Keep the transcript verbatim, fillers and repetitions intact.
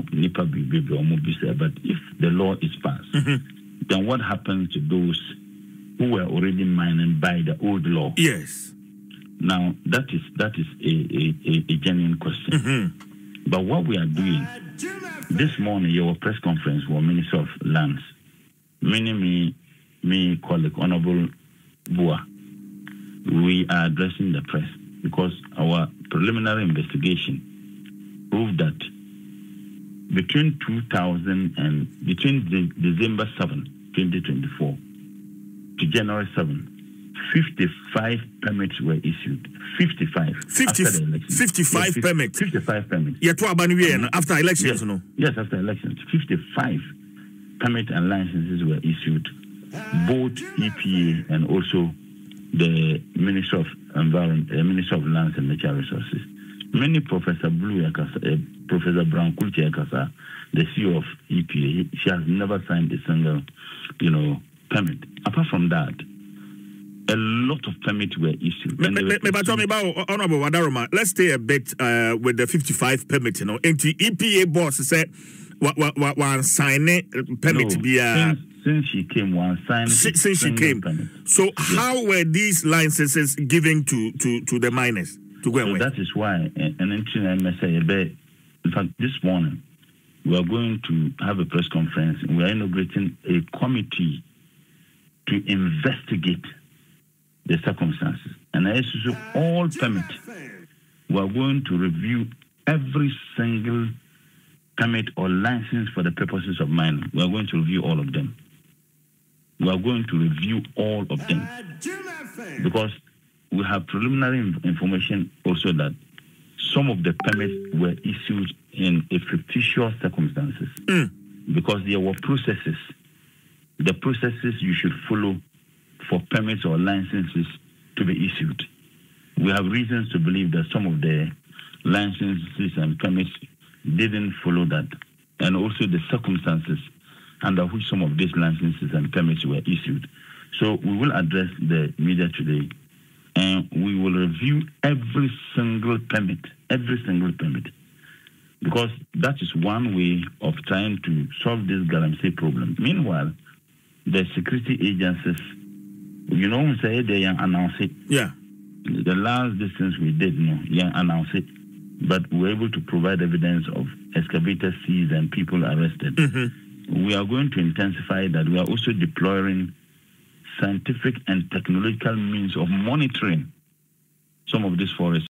nipa bibi omo bisa. But if the law is passed, mm-hmm. then what happens to those who were already mining by the old law? Yes. Now that is that is a a, a genuine question. Mm-hmm. But what we are doing this morning, your press conference for Minister of Lands, meaning me, me colleague Honorable Bua, we are addressing the press because our preliminary investigation proved that between two thousand and between the December seventh, twenty twenty-four to January seventh, fifty-five permits were issued. fifty-five. fifty, after the election. fifty-five yes, permits. fifty-five permits. Yeah, to um, after elections, yes, no? Yes, after elections. fifty-five permits and licenses were issued. Both E P A and also the Minister of Environment, uh, Minister of Lands and Natural Resources. Many Professor Blue Yakasa, uh, Professor Brown Kulti Yakasa, the C E O of E P A, she has never signed a single, you know, permit. Apart from that, a lot of permits were issued. Me, me, me, but tell me about Honorable Wadaroma. Let's stay a bit uh, with the fifty-five permit. You know, and the E P A boss said, "What, what, what, one sign it permit no, be uh, since, since she came, one signed since, since she came." Permit. So, yes. How were these licenses given to to to the miners to go and so that is why, and in fact, this morning we are going to have a press conference. We are inaugurating a committee to investigate the circumstances. And as to all permit, we are going to review every single permit or license for the purposes of mining. We are going to review all of them. We are going to review all of them. Because we have preliminary information also that some of the permits were issued in a fictitious circumstances. Mm. Because there were processes. The processes you should follow for permits or licenses to be issued. We have reasons to believe that some of the licenses and permits didn't follow that, and also the circumstances under which some of these licenses and permits were issued. So we will address the media today, and we will review every single permit, every single permit, because that is one way of trying to solve this Galamsey problem. Meanwhile, the security agencies, you know, say they announce it. Yeah. The last distance we did, no, yeah, announce it. But we were able to provide evidence of excavators seized and people arrested. Mm-hmm. We are going to intensify that. We are also deploying scientific and technological means of monitoring some of these forests.